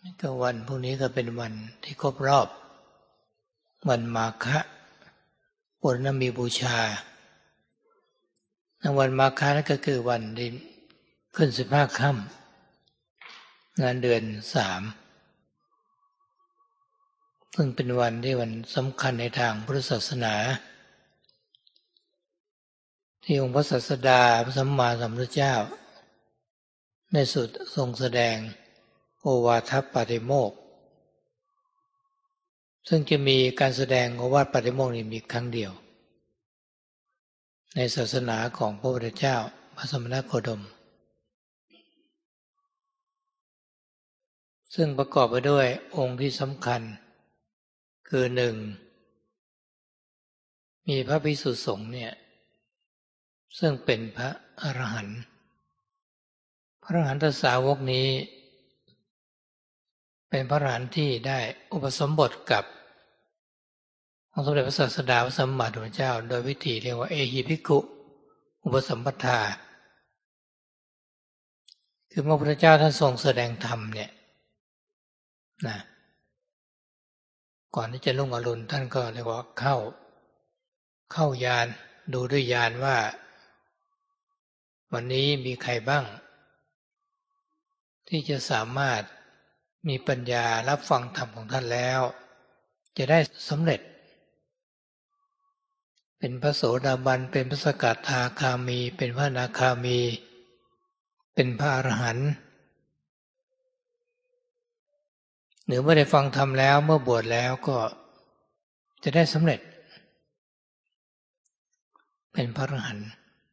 ก็วันพรุ่งนี้ก็เป็นวันที่ครบรอบวันมาฆะปรณมีบูชาวันมาฆะนั่นก็คือวันที่ขึ้น15 ค่ำงานเดือน3ซึ่งเป็นวันที่วันสำคัญในทางพุทธศาสนาที่องค์พระศาสดาพระสัมมาสัมพุทธเจ้าในสุดทรงแสดงโอวาทปาติโมกข์ซึ่งจะมีการแสดงโอวาทปาติโมกข์นี้มีครั้งเดียวในศาสนาของพระพุทธเจ้าพระสมณโคดมซึ่งประกอบไปด้วยองค์ที่สำคัญคือ1มีพระภิกษุสงฆ์เนี่ยซึ่งเป็นพระอรหันต์พระอรหันตสาวกนี้เป็นพระอรหันต์ที่ได้อุปสมบทกับองค์สมเด็จพระศาสดาพระสัมมาสัมพุทธเจ้าโดยวิธีเรียกว่าเอหิภิกขุอุปสัมปทาคือเมื่อพระพุทธเจ้าท่านทรงแสดงธรรมเนี่ยนะก่อนที่จะรุ่งอรุณท่านก็เรียกว่าเข้ายานดูด้วยญาณว่าวันนี้มีใครบ้างที่จะสามารถมีปัญญารับฟังธรรมของท่านแล้วจะได้สำเร็จเป็นพระโสดาบันเป็นพระสกทาคามีเป็นพระอนาคามีเป็นพระอรหันต์หรือเมื่อได้ฟังธรรมแล้วเมื่อบวชแล้วก็จะได้สำเร็จเป็นพระอรหันต์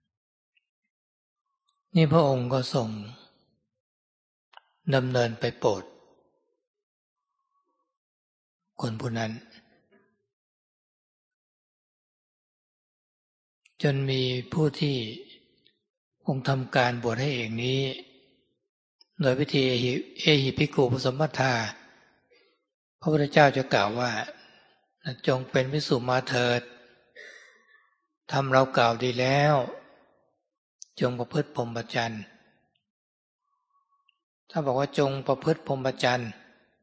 นี่พระองค์ก็ทรงดำเนินไปโปรดคนผู้นั้นจนมีผู้ที่องค์ทำการบวชให้เองนี้โดยวิธีเอหิภิกขุอุปสัมปทาพระพุทธเจ้าจะกล่าวว่าจงเป็นภิกษุมาเถิดทำเรากล่าวดีแล้วจงประพฤติพรหมจรรย์ถ้าบอกว่าจงประพฤติพรหมจรรย์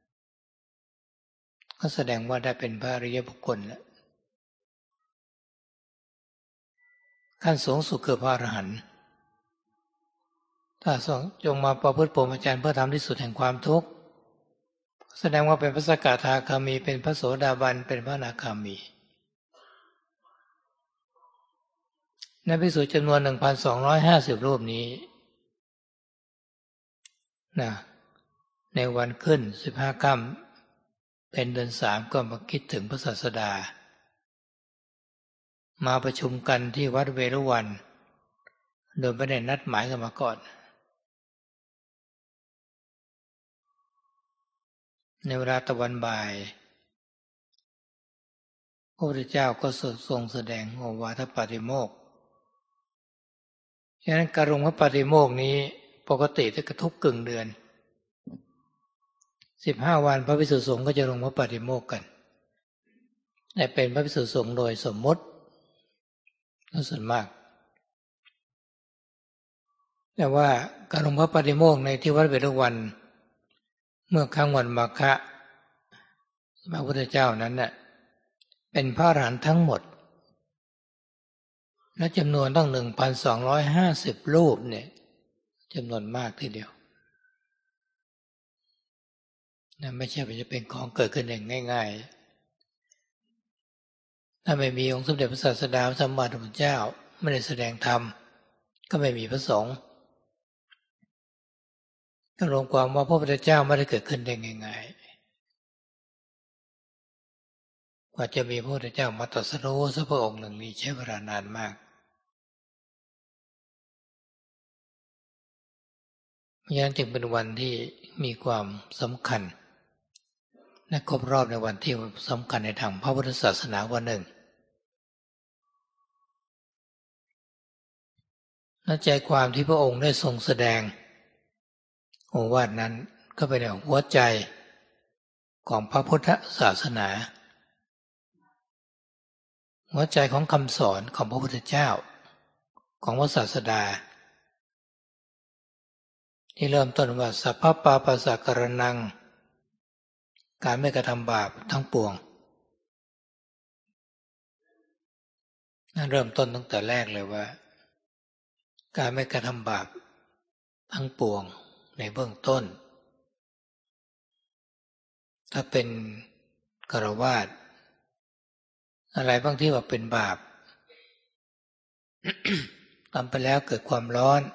ก็แสดงว่าได้เป็นพระอริยบุคคลแล้วขั้นสูงสุดคือพระอรหันต์ถ้าจงมาประพฤติพรหมจรรย์เพื่อทำที่สุดแห่งความทุกข์แสดงว่าเป็นพระสกทาคามีเป็นพระโสดาบันเป็นพระอนาคามีในภิกษุจำนวน 1,250 รูปนี้นะในวันขึ้น15 ค่ำเป็นเดือน3ก็มาคิดถึงพระศาสดามาประชุมกันที่วัดเวรุวันโดยไม่ได้นัดหมายกันมาก่อนในเวลาตะวันบ่ายพระพุทธเจ้าก็ทรงแสดงโอวาทปาติโมกข์ฉะนั้นการลงพระปาติโมกข์นี้ปกติจะกระทบกึ่งเดือน15 วันพระภิกษุสงฆ์ก็จะลงพระปาติโมกข์กันแต่เป็นพระภิกษุสงฆ์โดยสมมติส่วนมากแต่ว่าการลงพระปาติโมกข์ในที่วัดเวรุวันเมื่อครั้งวันมาฆะพระพุทธเจ้านั้นน่ะเป็นพระอรหันต์ทั้งหมดและจำนวนตั้ง 1,250 รูปเนี่ยจำนวนมากทีเดียวนั่นไม่ใช่ว่าจะเป็นของเกิดขึ้นเองง่ายๆถ้าไม่มีองค์สมเด็จพระศาสดาพระสัมมาสัมพุทธเจ้าไม่ได้แสดงธรรมก็ไม่มีพระสงฆ์ก็รวมความว่าพระพุทธเจ้าไม่ได้เกิดขึ้นได้ง่ายๆกว่าจะมีพระพุทธเจ้ามาตรัสรู้สักพระองค์หนึ่งนี้ใช้เวลานานมากเพราะฉะนั้นจึงเป็นวันที่มีความสำคัญและครบรอบในวันที่สำคัญในทางพระพุทธศาสนาวันหนึ่งและใจความที่พระองค์ได้ทรงแสดงโอวาทนั้นก็เป็นหัวใจของพระพุทธศาสนาหัวใจของคำสอนของพระพุทธเจ้าของพระศาสดาที่เริ่มต้นว่าสัพพะปาปัสสะกรณังการไม่กระทำบาปทั้งปวงนั่นเริ่มต้นตั้งแต่แรกเลยว่าการไม่กระทำบาปทั้งปวงในเบื้องต้นถ้าเป็นฆราวาสอะไรบางที่ว่าเป็นบาป ทำไปแล้วเกิดความร้อน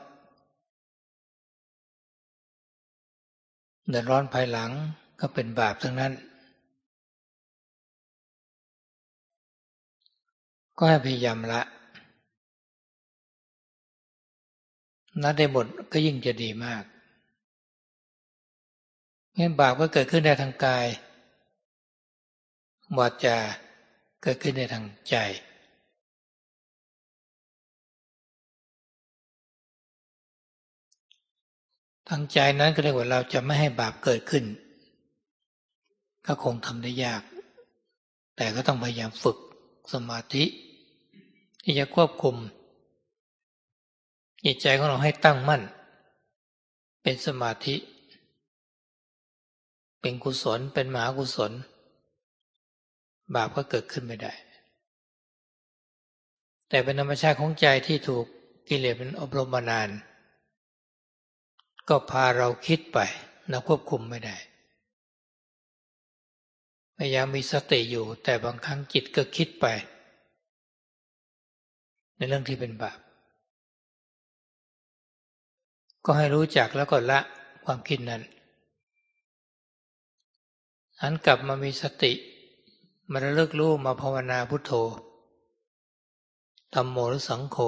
เดือดร้อนภายหลังก็เป็นบาปทั้งนั้นก็ให้พยายามละได้หมดก็ยิ่งจะดีมากงั้นบาปก็เกิดขึ้นได้ทางกายวาจาเกิดขึ้นได้ทางใจทางใจนั้นก็เรียกว่าเราจะไม่ให้บาปเกิดขึ้นก็คงทำได้ยากแต่ก็ต้องพยายามฝึกสมาธิที่จะควบคุมจิตใจของเราให้ตั้งมั่นเป็นสมาธิเป็นกุศลเป็นมหากุศลบาปก็เกิดขึ้นไม่ได้แต่เป็นธรรมชาติของใจที่ถูกกิเลสมันอบรมมานานก็พาเราคิดไปเราควบคุมไม่ได้พยายามมีสติอยู่แต่บางครั้งจิตก็คิดไปในเรื่องที่เป็นบาปก็ให้รู้จักแล้วก็ละความคิดนั้นหันกลับมามีสติมาระลึกรู้มาภาวนาพุทโธธัมโมหรือสังโฆ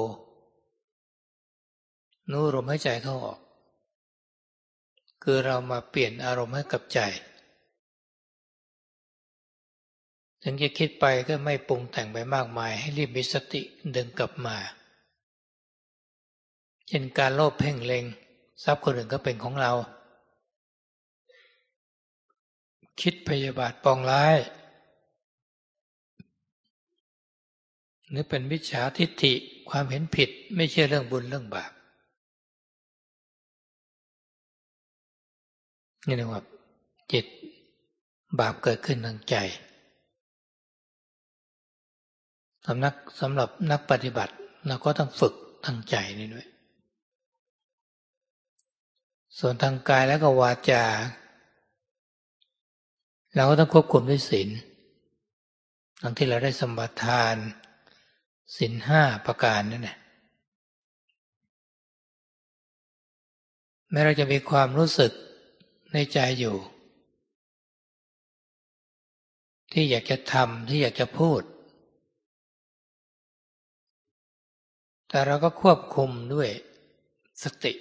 รู้ลมหายใจเข้าออกคือเรามาเปลี่ยนอารมณ์ให้กับใจถึงจะคิดไปก็ไม่ปรุงแต่งไปมากมายให้รีบมีสติดึงกลับมาเช่นการโลภเพ่งเล็งทรัพย์คนอื่นก็เป็นของเราคิดพยาบาทปองร้ายหรือเป็นมิจฉาทิฏฐิความเห็นผิดไม่เชื่อเรื่องบุญเรื่องบาปนี่เรียกว่าจิตบาปเกิดขึ้นทางใจสำหรับนักปฏิบัติเราก็ต้องฝึกทางใจนี่ด้วยส่วนทางกายแล้วก็วาจาเราก็ต้องควบคุมด้วยศีลทั้งที่เราได้สมาทานศีล5ประการนั่นแหละแม้เราจะมีความรู้สึกในใจอยู่ที่อยากจะทำที่อยากจะพูดแต่เราก็ควบคุมด้วยสติ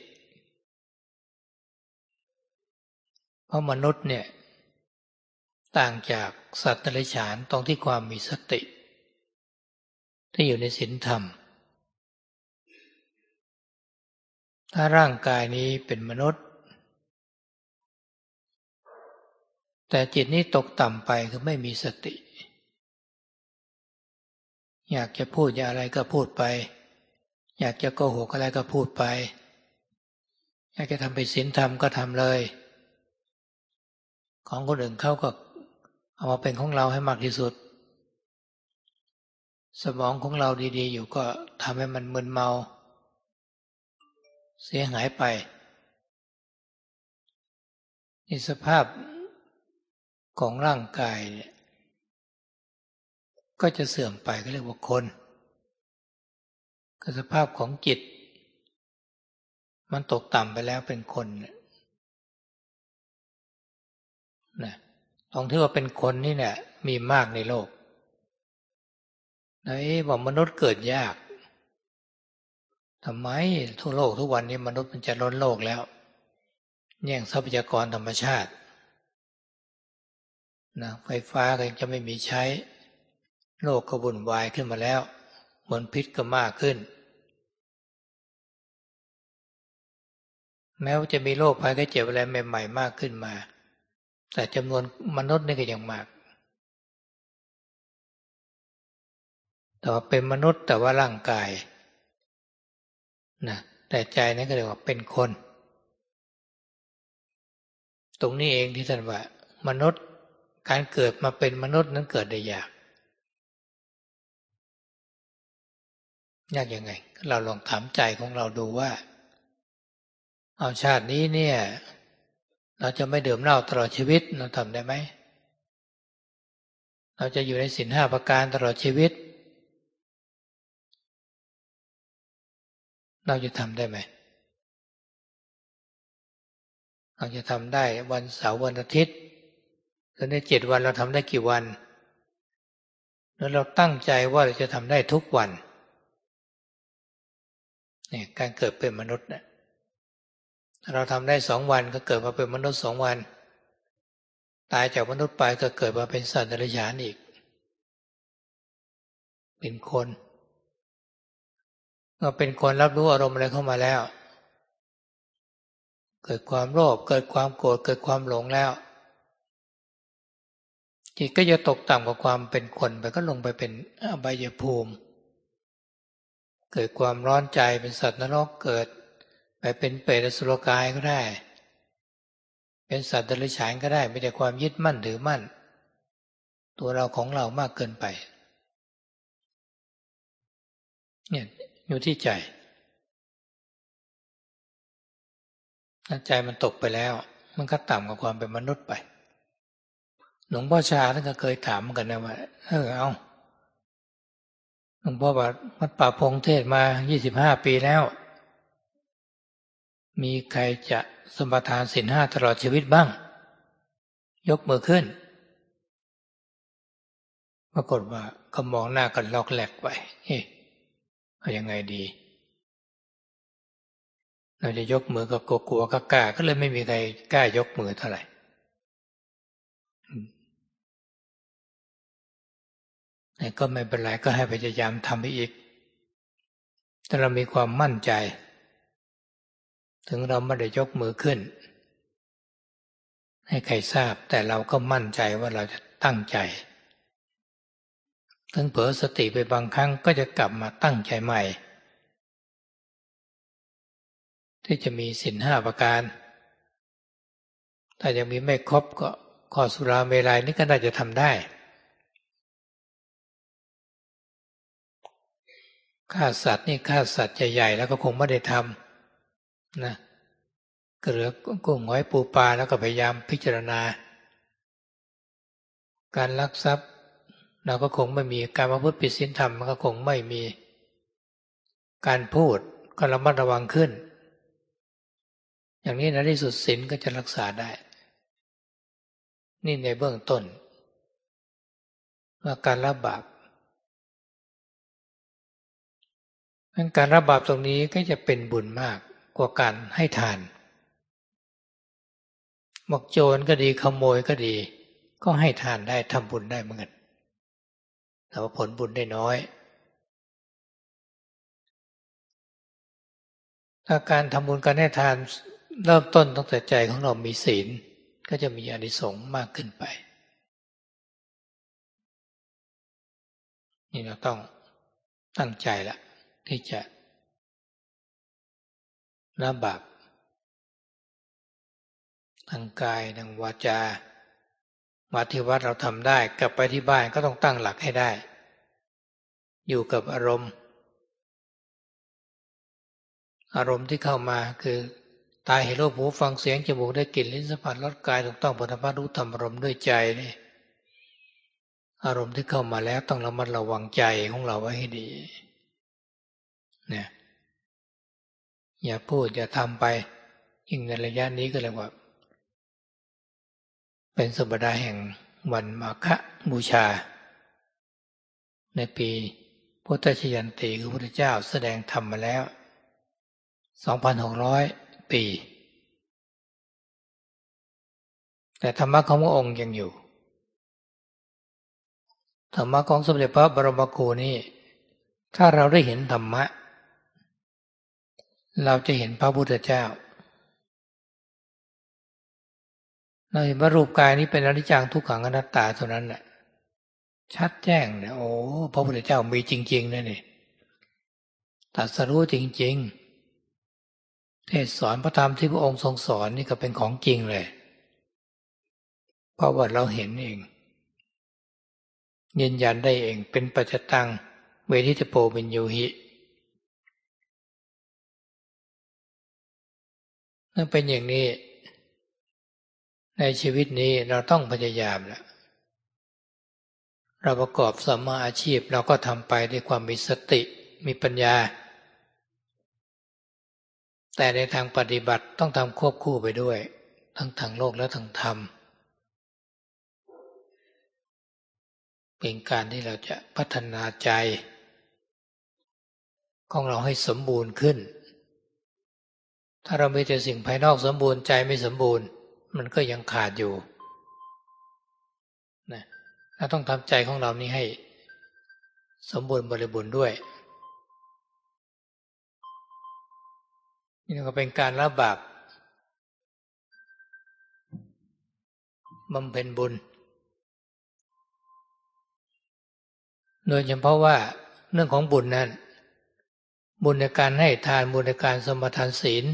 เพราะมนุษย์เนี่ยต่างจากสัตว์เดรัจฉานตรงที่ความมีสติที่อยู่ในศีลธรรมถ้าร่างกายนี้เป็นมนุษย์แต่จิตนี้ตกต่ำไปคือไม่มีสติอยากจะพูดอะไรก็พูดไปอยากจะโกหกอะไรก็พูดไปอยากจะทำผิดศีลธรรมก็ทำเลยของคนอื่นเขาก็เอามาเป็นของเราให้มากที่สุดสมองของเราดีๆอยู่ก็ทำให้มันมึนเมาเสียหายไปในสภาพของร่างกายเนี่ยก็จะเสื่อมไปก็เรียกว่าคนก็สภาพของจิตมันตกต่ำไปแล้วเป็นคนนะตรงที่ว่าเป็นคนนี่เนี่ยมีมากในโลกบอกมนุษย์เกิดยากทำไมทั่วโลกทุกวันนี้มนุษย์มันจะล้นโลกแล้วแย่งทรัพยากรธรรมชาตินะไฟฟ้าก็ยังจะไม่มีใช้โลกก็วุ่นวายขึ้นมาแล้วมลพิษก็มากขึ้นแม้ว่าจะมีโรคภัยไข้เจ็บอะไรใหม่ๆมากขึ้นมาแต่จำนวนมนุษย์นี่ก็ยังมากแต่ว่าเป็นมนุษย์แต่ว่าร่างกายนะแต่ใจนี่ก็เรียกว่าเป็นคนตรงนี้เองที่ท่านว่ามนุษย์การเกิดมาเป็นมนุษย์นั้นเกิดได้ยากยังไงเราลองถามใจของเราดูว่าเอาชาตินี้เนี่ยเราจะไม่ดื่มเหล้าตลอดชีวิตเราทำได้ไหมเราจะอยู่ในศีล5ประการตลอดชีวิตเราจะทำได้ไหมเราจะทำได้วันเสาร์วันอาทิตย์หรือใน7 วันเราทำได้กี่วันแล้วเราตั้งใจว่าเราจะทำได้ทุกวันเนี่ยการเกิดเป็นมนุษย์เนี่ยเราทำได้2 วันก็เกิดมาเป็นมนุษย์2 วันตายจากมนุษย์ไปก็เกิดมาเป็นสัตว์เดรัจฉานอีกเป็นคนเมื่อเป็นคนรับรู้อารมณ์อะไรเข้ามาแล้วเกิดความโลภเกิดความโกรธเกิดความหลงแล้วจิตก็จะตกต่ำกว่าความเป็นคนไปก็ลงไปเป็นอบายภูมิเกิดความร้อนใจเป็นสัตว์นรกเกิดไปเป็นเปรตอสุรกายก็ได้เป็นสัตว์เดรัจฉานก็ได้ไม่แต่ความยึดมั่นถือมั่นตัวเราของเรามากเกินไปเนี่ยอยู่ที่ใจถ้าใจมันตกไปแล้วมันก็ต่ำกว่าความเป็นมนุษย์ไปหลวงพ่อชาท่านก็เคยถามกันนะว่าเอาหลวงพ่อวัดป่าพงเทศมา25 ปีแล้วมีใครจะสมทานศีล5ตลอดชีวิตบ้างยกมือขึ้นปรากฏว่าก็มองหน้ากันลอกแหลกไปเอายังไงดีเราจะยกมือก็กลัวกล้าก็เลยไม่มีใครกล้ายกมือเท่าไหร่แต่ก็ไม่เป็นไรก็ให้พยายามทำไปอีกถ้าเรามีความมั่นใจถึงเราไม่ได้ยกมือขึ้นให้ใครทราบแต่เราก็มั่นใจว่าเราจะตั้งใจถึงเผลอสติไปบางครั้งก็จะกลับมาตั้งใจใหม่ที่จะมีศีล5ประการถ้ายังมีไม่ครบก็ข้อสุราเมรัยนี่ก็น่าจะทำได้ฆ่าสัตว์นี่ฆ่าสัตว์ใหญ่ๆแล้วก็คงไม่ได้ทำนะก็เหลือกุ้งหอยปูปลาแล้วก็พยายามพิจารณาการลักทรัพย์เราก็คงไม่มีการประพฤติผิดศีลธรรมมันก็คงไม่มีการพูดก็ระมัดระวังขึ้นอย่างนี้ในที่สุดศีลก็จะรักษาได้นี่ในเบื้องต้นว่าการละบาปการละบาปตรงนี้ก็จะเป็นบุญมากกว่าการให้ทานบอกโจรก็ดีขโมยก็ดีก็ให้ทานได้ทำบุญได้เหมือนกันแต่ว่าผลบุญได้น้อยถ้าการทำบุญการให้ทานเริ่มต้นตั้งแต่ใจของเรามีศีลก็จะมีอานิสงส์มากขึ้นไปนี่เราต้องตั้งใจละที่จะละบาปทางกายทางวาจามาที่วัดเราทำได้กลับไปที่บ้านก็ต้องตั้งหลักให้ได้อยู่กับอารมณ์ที่เข้ามาคือตาเห็นรูปหูฟังเสียงจมูกได้กลิ่นลิ้นสัมผัสรสกายถูกต้องผลธรรมรู้ธรรมอารมณ์ด้วยใจนี่อารมณ์ที่เข้ามาแล้วต้องระมัดระวังใจของเราไว้ให้ดีเนี่ยอย่าพูดอย่าทำไปยิ่งในระยะนี้ก็เลยว่าเป็นสัปดาห์แห่งวันมาฆบูชาในปีพุทธชยันตีคือพระพุทธเจ้าแสดงธรรมมาแล้ว 2,600 ปีแต่ธรรมะของพระองค์ยังอยู่ธรรมะของสมเด็จพระบรมครูนี่ถ้าเราได้เห็นธรรมะเราจะเห็นพระพุทธเจ้าเราเห็นว่ารูปกายนี้เป็นอนิจจังทุกขังอนัตตาเท่านั้นแหละชัดแจ้งเนี่ยโอ้พระพุทธเจ้ามีจริงๆนะนี่ตรัสรู้จริงๆเทศสอนพระธรรมที่พระองค์ทรงสอนนี่ก็เป็นของจริงเลยเพราะว่าเราเห็นเองยืนยันได้เองเป็นปัจจตังเวทิตโปวินยูหิเมื่อเป็นอย่างนี้ในชีวิตนี้เราต้องพยายามแล้วเราประกอบสัมมาอาชีพเราก็ทำไปด้วยความมีสติมีปัญญาแต่ในทางปฏิบัติต้องทำควบคู่ไปด้วยทั้งทางโลกและทางธรรมเป็นการที่เราจะพัฒนาใจของเราให้สมบูรณ์ขึ้นถ้าเรามีแต่สิ่งภายนอกสมบูรณ์ใจไม่สมบูรณ์มันก็ยังขาดอยู่นะเราต้องทำใจของเรานี้ให้สมบูรณ์บริบูรณ์ด้วยนี่ก็เป็นการละบาปบำเพ็ญบุญโดยเฉพาะว่าเรื่องของบุญนั้นบุญในการให้ทานบุญในการสมาทานศีล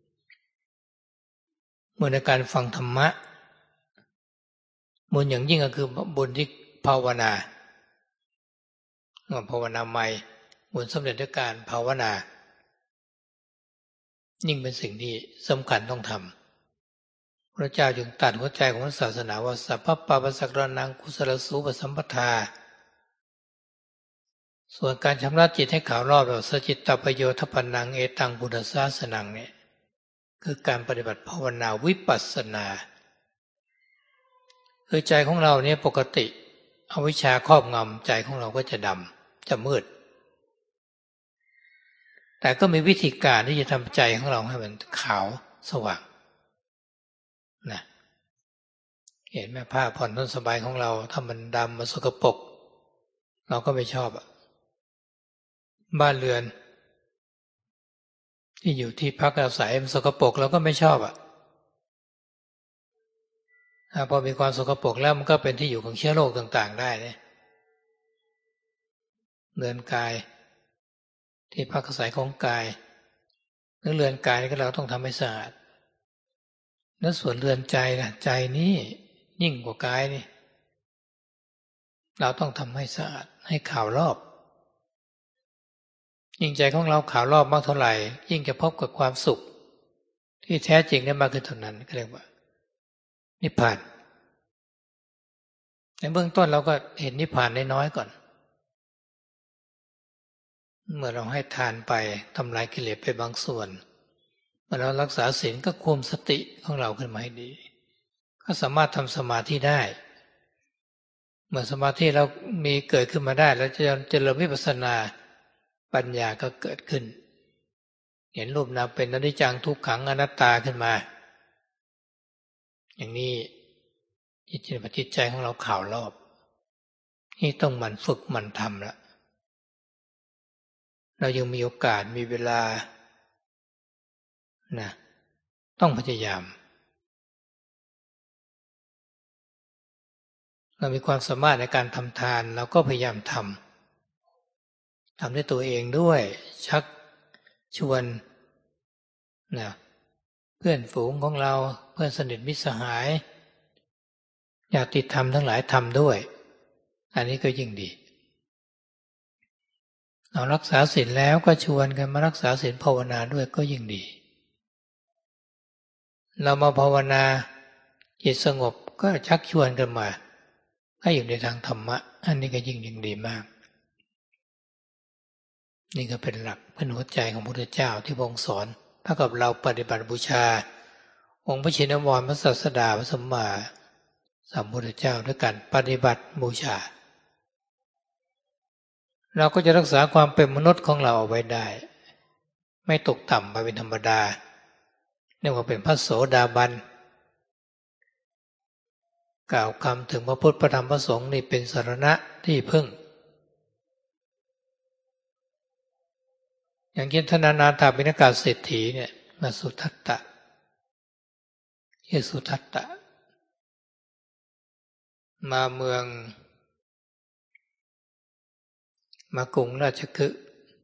บุญในการฟังธรรมะบุญอย่างยิ่งก็คือบุญที่ภาวนาภาวนาใหม่บุญสำเร็จด้วยการภาวนายิ่งเป็นสิ่งที่สำคัญต้องทำพระเจ้าจึงตรัสหัวใจของศาสนาว่าสัพพปาปัสสกรนังกุศลสูปสัมปทาส่วนการชำระจิตให้ขาวรอบแบบสจิตตประโยชน์ทปันนังเอตังพุทธศาสนังเนี่ยคือการปฏิบัติภาวนาวิปัสสนาคือใจของเราเนี่ยปกติอวิชชาครอบงำใจของเราก็จะดำจะมืดแต่ก็มีวิธีการที่จะทำใจของเราให้มันขาวสว่างนะเห็นไหมผ้าผ่อนนุ่นสบายของเราถ้ามันดำมันสกปรกเราก็ไม่ชอบบ้านเรือนที่อยู่ที่พักอาศัยมันสกปรกเราก็ไม่ชอบพอมีความสกปรกแล้วมันก็เป็นที่อยู่ของเชื้อโรคต่างๆได้เนี่ยเรือนกายที่พักอาศัยของกายเรือนกายนี่ก็เราต้องทำให้สะอาดแล้วส่วนเรือนใจนะใจนี้ยิ่งกว่ากายนี่เราต้องทำให้สะอาดให้ขาวรอบยิ่งใจของเราขาวรอบมากเท่าไหร่ยิ่งจะพบกับความสุขที่แท้จริงได้มากขึ้นเท่านั้นก็เรียกว่านิพพานในเบื้องต้นเราก็เห็นนิพพานน้อยๆก่อนเมื่อเราให้ทานไปทำลายกิเลสไปบางส่วนเมื่อเรารักษาศีลก็คุมสติของเราขึ้นมาให้ดีก็สามารถทำสมาธิได้เมื่อสมาธิเรามีเกิดขึ้นมาได้แล้วจะเจริญวิปัสสนาปัญญาก็เกิดขึ้นเห็นรูปนามเป็นอนิจจังทุกขังอนัตตาขึ้นมาอย่างนี้จิตใจของเราขาวรอบนี่ต้องหมั่นฝึกหมั่นทำละเรายังมีโอกาสมีเวลานะต้องพยายามเรามีความสามารถในการทำทานเราก็พยายามทำด้วยตัวเองด้วยชักชวนนะเพื่อนฝูงของเราเพื่อนสนิทมิตรสหายญาติธรรมทั้งหลายทำด้วยอันนี้ก็ยิ่งดีเรารักษาศีลแล้วก็ชวนกันมารักษาศีลภาวนาด้วยก็ยิ่งดีเรามาภาวนาจิตสงบก็ชักชวนกันมาให้อยู่ในทางธรรมะอันนี้ก็ยิ่งดีมากนี่ก็เป็นหลักเป็นหัวใจของพระพุทธเจ้าที่พระองค์สอนถ้ากับเราปฏิบัติบูชาองค์พระชินวรพระศาสดาพระสัมมาสัมพุทธเจ้าด้วยการปฏิบัติบูชาเราก็จะรักษาความเป็นมนุษย์ของเราเอาไว้ได้ไม่ตกต่ำไปเป็นธรรมดาเรียกว่าเป็นพระโสดาบันกล่าวคำถึงพระพุทธพระธรรมพระสงฆ์นี่เป็นสรณะที่พึ่งอย่างเช่นท่านอนาถบิณกเศรษฐีเนี่ยมาสุทัตตะชื่อสุทัตตะมาเมืองมากรุงราชคฤห์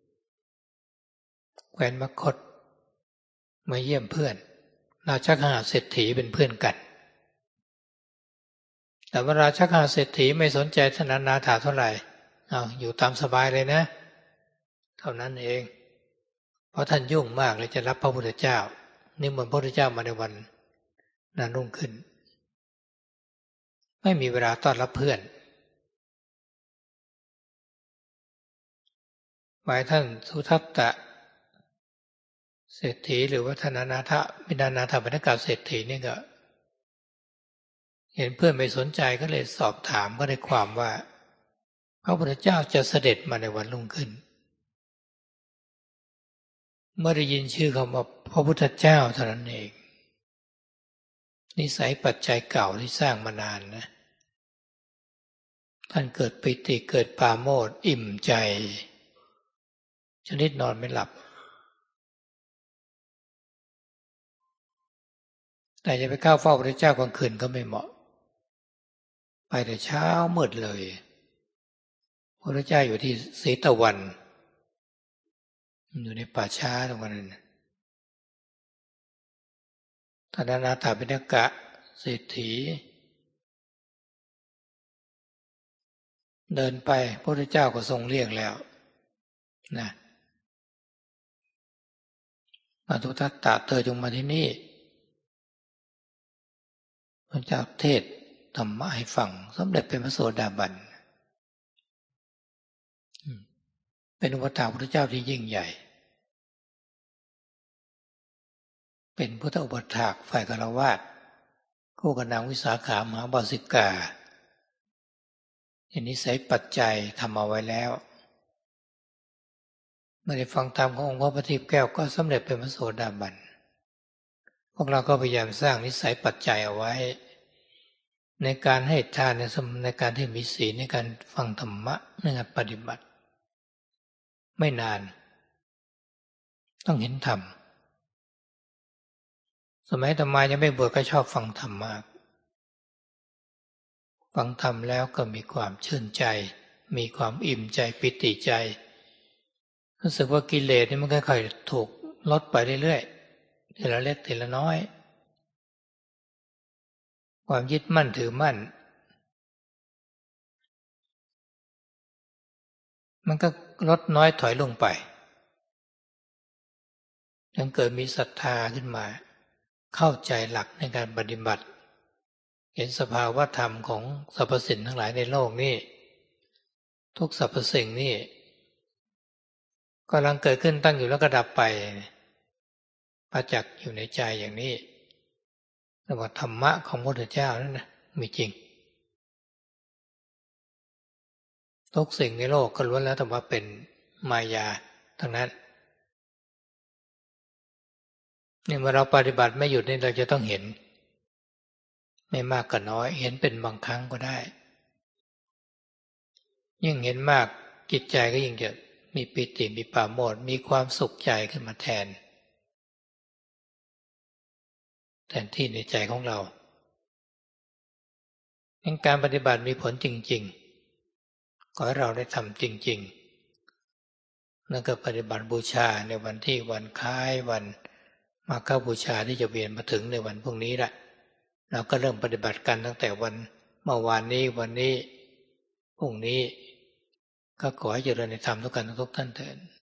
แคว้นมคธมาเยี่ยมเพื่อนราชคหเศรษฐีเป็นเพื่อนกันแต่เวลาชักหาเศรษฐีไม่สนใจธนาถาเท่าไหร่อยู่ตามสบายเลยนะเท่านั้นเองเพราะท่านยุ่งมากเลยจะรับพระพุทธเจ้านิมนต์พระพุทธเจ้ามาในวันนั้นรุ่งขึ้นไม่มีเวลาต้อนรับเพื่อนหมายท่านสุทัตตะเศรษฐีหรือว่าธนาถะบิดานาถบรรณกาเศรษฐีนี่ก็เห็นเพื่อนไม่สนใจก็เลยสอบถามก็ได้ความว่าพระพุทธเจ้าจะเสด็จมาในวันรุ่งขึ้นเมื่อได้ยินชื่อคำว่าพระพุทธเจ้าเท่านั้นเองนิสัยปัจจัยเก่าที่สร้างมานานนะท่านเกิดปิติเกิดปราโมทย์อิ่มใจชนิดนอนไม่หลับแต่จะไปเข้าเฝ้าพระเจ้ากลางคืนก็ไม่เหมาะไปแต่เช้ามืดเลยพระเจ้าอยู่ที่สีตะวันอยู่ในป่าช้าตรงนั้นธนาถาบิณกะเศรษฐีเดินไปพระเจ้าก็ทรงเรียกแล้วนะมาทุทัตตะเธอจงมาที่นี่พระเจ้าเทศธรรมะให้ฟังสำเร็จเป็นพระโสดาบันเป็นอุปถากพระเจ้าที่ยิ่งใหญ่เป็นพุทธอุปถากฝ่ายฆราวาสคู่กับนางวิสาขามหาบาสิกาอย่างนิสัยปัจจัยทำเอาไว้แล้วเมื่อได้ฟังธรรมขององค์พระปฏิบแก้วก็สำเร็จเป็นพระโสดาบันพวกเราก็พยายามสร้างนิสัยปัจจัยเอาไว้ในการให้ทานในการที่มีศีลในการฟังธรรมะในการปฏิบัติไม่นานต้องเห็นธรรมสมัยอาตมายังไม่บวชก็ชอบฟังธรรมมากฟังธรรมแล้วก็มีความชื่นใจมีความอิ่มใจปิติใจรู้สึกว่ากิเลสนี่มันค่อยๆถูกลดไปเรื่อยๆทีละเล็กทีละน้อยความยึดมั่นถือมั่นมันก็ลดน้อยถอยลงไปยังเกิดมีศรัทธาขึ้นมาเข้าใจหลักในการปฏิบัติเห็นสภาวะธรรมของสรรพสิ่งทั้งหลายในโลกนี้ทุกสรรพสิ่งนี่กำลังเกิดขึ้นตั้งอยู่แล้วก็ดับไปประจักษ์อยู่ในใจอย่างนี้แต่ว่าธรรมะของพระพุทธเจ้านั่นนะมีจริงทุกสิ่งในโลกก็ล้วนแล้วแต่ว่าเป็นมายาทั้งนั้นนี่เมื่อเราปฏิบัติไม่หยุดนี่เราจะต้องเห็นไม่มากก็น้อยเห็นเป็นบางครั้งก็ได้ยิ่งเห็นมากจิตใจก็ยิ่งจะมีปิติมีปราโมทย์มีความสุขใจขึ้นมาแทนที่ในใจของเราการปฏิบัติมีผลจริงๆขอให้เราได้ทำจริงๆนั่นก็ปฏิบัติบูชาในวันที่วันคล้ายวันมาฆบูชาที่จะเวียนมาถึงในวันพรุ่งนี้แหละเราก็เริ่มปฏิบัติกันตั้งแต่วันเมื่อวานนี้วันนี้พรุ่งนี้ก็ขอให้เจริญในธรรมทุกท่านเถิด